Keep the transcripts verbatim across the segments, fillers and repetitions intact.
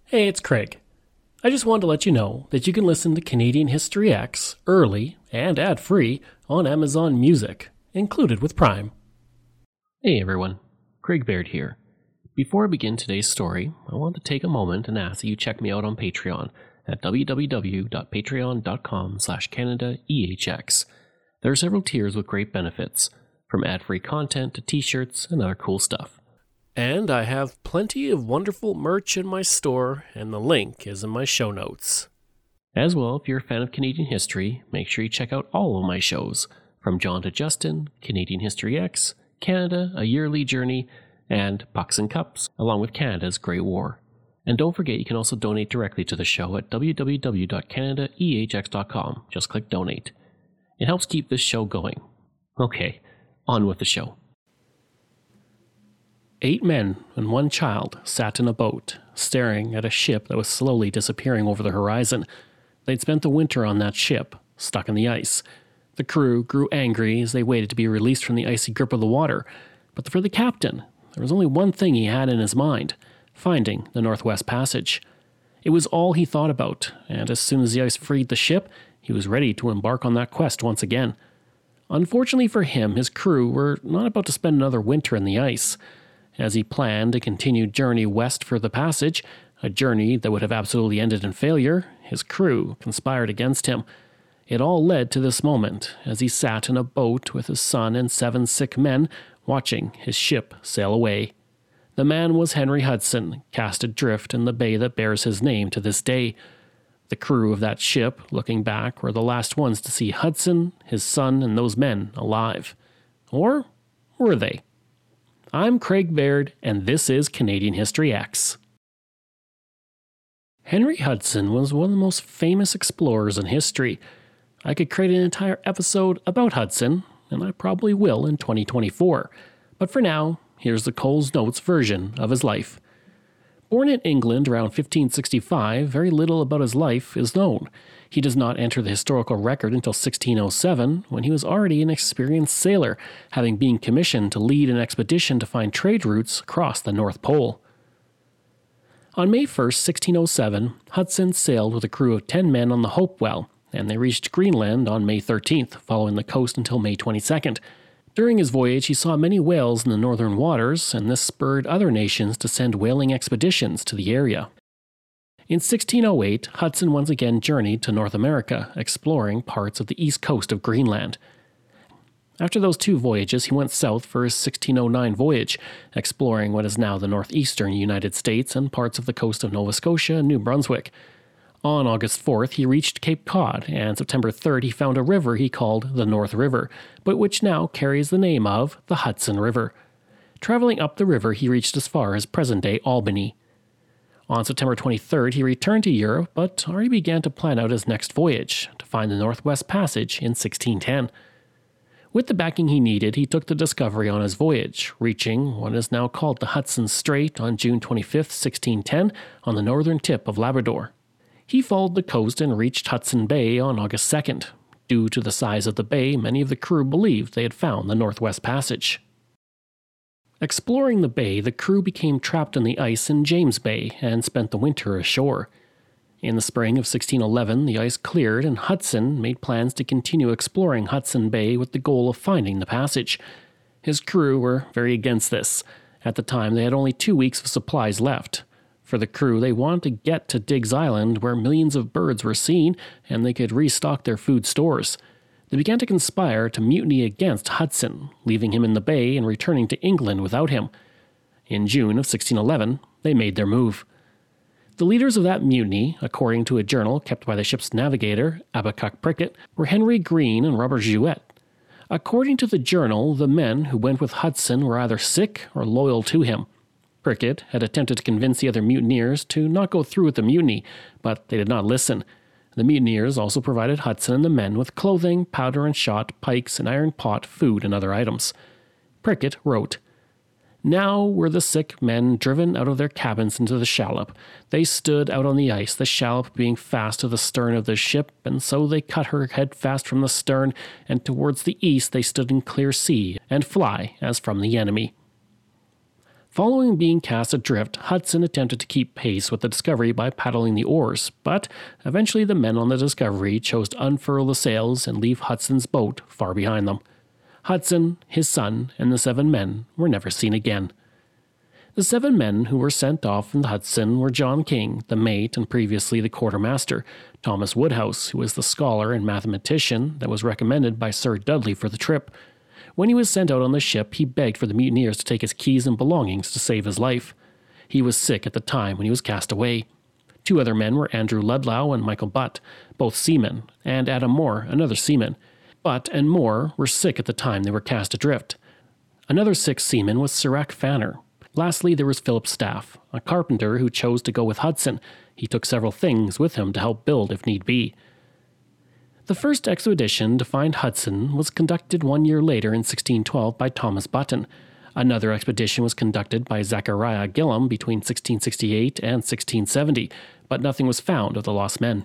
Hey, it's Craig. I just wanted to let you know that you can listen to Canadian History X early and ad-free on Amazon Music, included with Prime. Hey everyone, Craig Baird here. Before I begin today's story, I want to take a moment and ask that you check me out on Patreon at www.patreon.com slash CanadaEHX. There are several tiers with great benefits, from ad-free content to t-shirts and other cool stuff. And I have plenty of wonderful merch in my store, and the link is in my show notes. As well, if you're a fan of Canadian history, make sure you check out all of my shows, from John to Justin, Canadian History X, Canada, A Yearly Journey, and Pucks and Cups, along with Canada's Great War. And don't forget you can also donate directly to the show at w w w dot canada e h x dot com. Just click donate. It helps keep this show going. Okay, on with the show. Eight men and one child sat in a boat, staring at a ship that was slowly disappearing over the horizon. They'd spent the winter on that ship, stuck in the ice. The crew grew angry as they waited to be released from the icy grip of the water. But for the captain, there was only one thing he had in his mind: finding the Northwest Passage. It was all he thought about, and as soon as the ice freed the ship, he was ready to embark on that quest once again. Unfortunately for him, his crew were not about to spend another winter in the ice. As he planned a continued journey west for the passage, a journey that would have absolutely ended in failure, his crew conspired against him. It all led to this moment, as he sat in a boat with his son and seven sick men, watching his ship sail away. The man was Henry Hudson, cast adrift in the bay that bears his name to this day. The crew of that ship, looking back, were the last ones to see Hudson, his son, and those men alive. Or were they? I'm Craig Baird, and this is Canadian History X. Henry Hudson was one of the most famous explorers in history. I could create an entire episode about Hudson, and I probably will in twenty twenty-four. But for now, here's the Coles Notes version of his life. Born in England around fifteen sixty-five, very little about his life is known. He does not enter the historical record until sixteen oh seven, when he was already an experienced sailor, having been commissioned to lead an expedition to find trade routes across the North Pole. On May first, sixteen oh seven, Hudson sailed with a crew of ten men on the Hopewell, and they reached Greenland on May thirteenth, following the coast until May twenty-second. During his voyage, he saw many whales in the northern waters, and this spurred other nations to send whaling expeditions to the area. In sixteen oh eight, Hudson once again journeyed to North America, exploring parts of the east coast of Greenland. After those two voyages, he went south for his sixteen oh nine voyage, exploring what is now the northeastern United States and parts of the coast of Nova Scotia and New Brunswick. On August fourth, he reached Cape Cod, and September third he found a river he called the North River, but which now carries the name of the Hudson River. Traveling up the river, he reached as far as present-day Albany. On September twenty-third, he returned to Europe, but already began to plan out his next voyage, to find the Northwest Passage in sixteen ten. With the backing he needed, he took the Discovery on his voyage, reaching what is now called the Hudson Strait on June twenty-fifth, sixteen ten, on the northern tip of Labrador. He followed the coast and reached Hudson Bay on August second. Due to the size of the bay, many of the crew believed they had found the Northwest Passage. Exploring the bay, the crew became trapped in the ice in James Bay and spent the winter ashore. In the spring of sixteen eleven, the ice cleared and Hudson made plans to continue exploring Hudson Bay with the goal of finding the passage. His crew were very against this. At the time, they had only two weeks of supplies left. For the crew, they wanted to get to Digges Island, where millions of birds were seen, and they could restock their food stores. They began to conspire to mutiny against Hudson, leaving him in the bay and returning to England without him. In June of sixteen eleven, they made their move. The leaders of that mutiny, according to a journal kept by the ship's navigator, Abacuck Prickett, were Henry Green and Robert Juet. According to the journal, the men who went with Hudson were either sick or loyal to him. Prickett had attempted to convince the other mutineers to not go through with the mutiny, but they did not listen. The mutineers also provided Hudson and the men with clothing, powder and shot, pikes, an iron pot, food, and other items. Prickett wrote, "Now were the sick men driven out of their cabins into the shallop. They stood out on the ice, the shallop being fast to the stern of the ship, and so they cut her head fast from the stern, and towards the east they stood in clear sea, and fly as from the enemy." Following being cast adrift, Hudson attempted to keep pace with the Discovery by paddling the oars, but eventually the men on the Discovery chose to unfurl the sails and leave Hudson's boat far behind them. Hudson, his son, and the seven men were never seen again. The seven men who were sent off in the Hudson were John King, the mate and previously the quartermaster, Thomas Woodhouse, who was the scholar and mathematician that was recommended by Sir Dudley for the trip. When he was sent out on the ship, he begged for the mutineers to take his keys and belongings to save his life. He was sick at the time when he was cast away. Two other men were Andrew Ludlow and Michael Butt, both seamen, and Adam Moore, another seaman. Butt and Moore were sick at the time they were cast adrift. Another sick seaman was Sirac Fanner. Lastly, there was Philip Staff, a carpenter who chose to go with Hudson. He took several things with him to help build if need be. The first expedition to find Hudson was conducted one year later in sixteen twelve by Thomas Button. Another expedition was conducted by Zachariah Gillam between sixteen sixty-eight and sixteen seventy, but nothing was found of the lost men.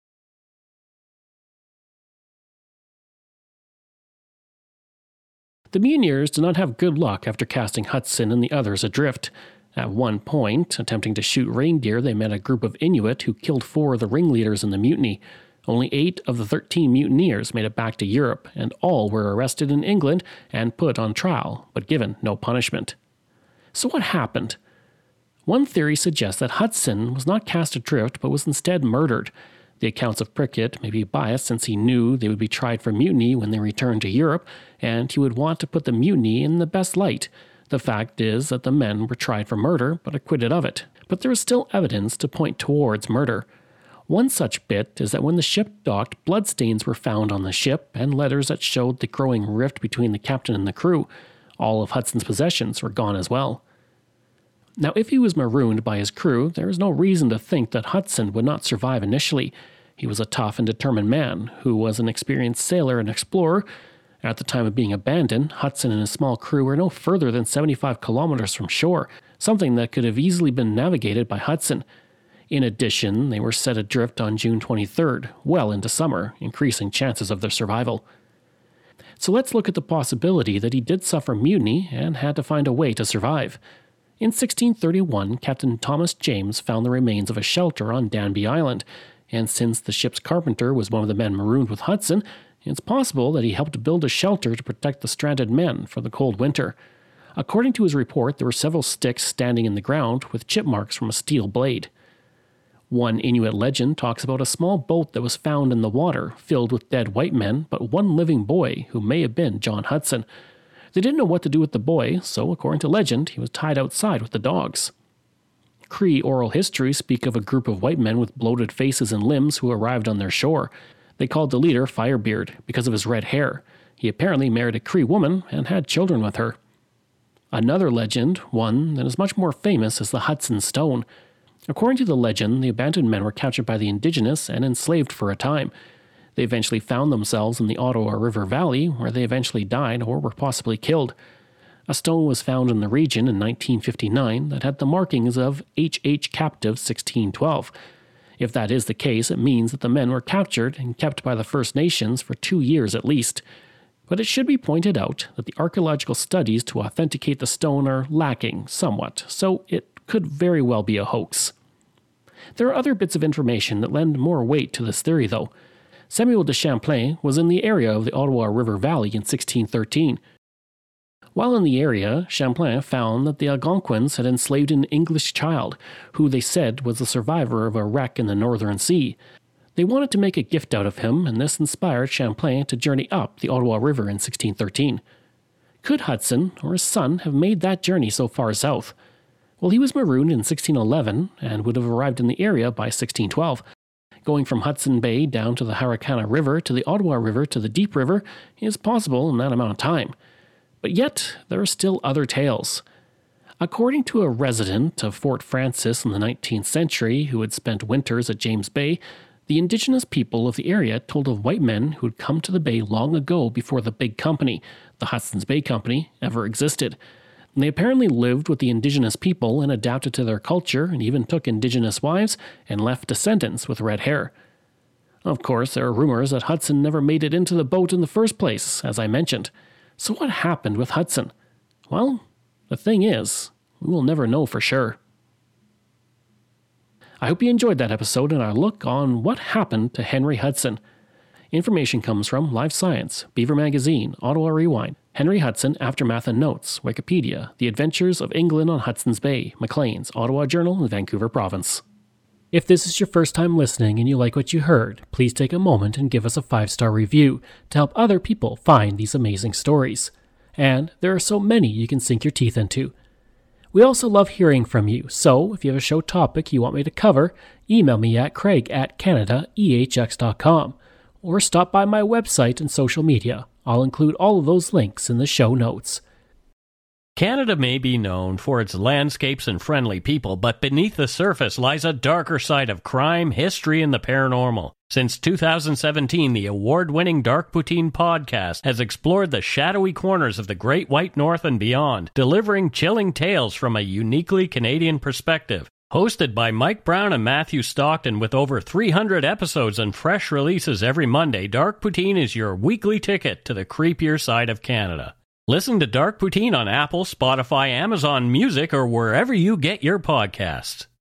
The mutineers did not have good luck after casting Hudson and the others adrift. At one point, attempting to shoot reindeer, they met a group of Inuit who killed four of the ringleaders in the mutiny. Only eight of the thirteen mutineers made it back to Europe, and all were arrested in England and put on trial, but given no punishment. So what happened? One theory suggests that Hudson was not cast adrift, but was instead murdered. The accounts of Prickett may be biased since he knew they would be tried for mutiny when they returned to Europe, and he would want to put the mutiny in the best light. The fact is that the men were tried for murder, but acquitted of it. But there is still evidence to point towards murder. One such bit is that when the ship docked, bloodstains were found on the ship and letters that showed the growing rift between the captain and the crew. All of Hudson's possessions were gone as well. Now, if he was marooned by his crew, there is no reason to think that Hudson would not survive initially. He was a tough and determined man who was an experienced sailor and explorer. At the time of being abandoned, Hudson and his small crew were no further than seventy-five kilometers from shore, something that could have easily been navigated by Hudson. In addition, they were set adrift on June twenty-third, well into summer, increasing chances of their survival. So let's look at the possibility that he did suffer mutiny and had to find a way to survive. In sixteen thirty-one, Captain Thomas James found the remains of a shelter on Danby Island, and since the ship's carpenter was one of the men marooned with Hudson, it's possible that he helped build a shelter to protect the stranded men for the cold winter. According to his report, there were several sticks standing in the ground with chip marks from a steel blade. One Inuit legend talks about a small boat that was found in the water, filled with dead white men, but one living boy who may have been John Hudson. They didn't know what to do with the boy, so according to legend, he was tied outside with the dogs. Cree oral histories speak of a group of white men with bloated faces and limbs who arrived on their shore. They called the leader Firebeard because of his red hair. He apparently married a Cree woman and had children with her. Another legend, one that is much more famous, is the Hudson Stone. According to the legend, the abandoned men were captured by the indigenous and enslaved for a time. They eventually found themselves in the Ottawa River Valley, where they eventually died or were possibly killed. A stone was found in the region in nineteen fifty-nine that had the markings of H H Captive sixteen twelve. If that is the case, it means that the men were captured and kept by the First Nations for two years at least. But it should be pointed out that the archaeological studies to authenticate the stone are lacking somewhat, so it could very well be a hoax. There are other bits of information that lend more weight to this theory, though. Samuel de Champlain was in the area of the Ottawa River Valley in sixteen thirteen. While in the area, Champlain found that the Algonquins had enslaved an English child, who they said was the survivor of a wreck in the Northern Sea. They wanted to make a gift out of him, and this inspired Champlain to journey up the Ottawa River in sixteen thirteen. Could Hudson or his son have made that journey so far south? Well, he was marooned in sixteen eleven and would have arrived in the area by sixteen twelve. Going from Hudson Bay down to the Harricana River to the Ottawa River to the Deep River is possible in that amount of time. But yet, there are still other tales. According to a resident of Fort Frances in the nineteenth century who had spent winters at James Bay, the indigenous people of the area told of white men who had come to the bay long ago before the big company, the Hudson's Bay Company, ever existed. They apparently lived with the indigenous people and adapted to their culture and even took indigenous wives and left descendants with red hair. Of course, there are rumors that Hudson never made it into the boat in the first place, as I mentioned. So what happened with Hudson? Well, the thing is, We will never know for sure. I hope you enjoyed that episode and our look on what happened to Henry Hudson. Information comes from Live Science, Beaver Magazine, Ottawa Rewind, Henry Hudson, Aftermath and Notes, Wikipedia, The Adventures of England on Hudson's Bay, Maclean's, Ottawa Journal, and Vancouver Province. If this is your first time listening and you like what you heard, please take a moment and give us a five-star review to help other people find these amazing stories. And there are so many you can sink your teeth into. We also love hearing from you, so if you have a show topic you want me to cover, email me at craig at canada e h x dot com or stop by my website and social media. I'll include all of those links in the show notes. Canada may be known for its landscapes and friendly people, but beneath the surface lies a darker side of crime, history, and the paranormal. Since two thousand seventeen, the award-winning Dark Poutine podcast has explored the shadowy corners of the Great White North and beyond, delivering chilling tales from a uniquely Canadian perspective. Hosted by Mike Brown and Matthew Stockton with over three hundred episodes and fresh releases every Monday, Dark Poutine is your weekly ticket to the creepier side of Canada. Listen to Dark Poutine on Apple, Spotify, Amazon Music, or wherever you get your podcasts.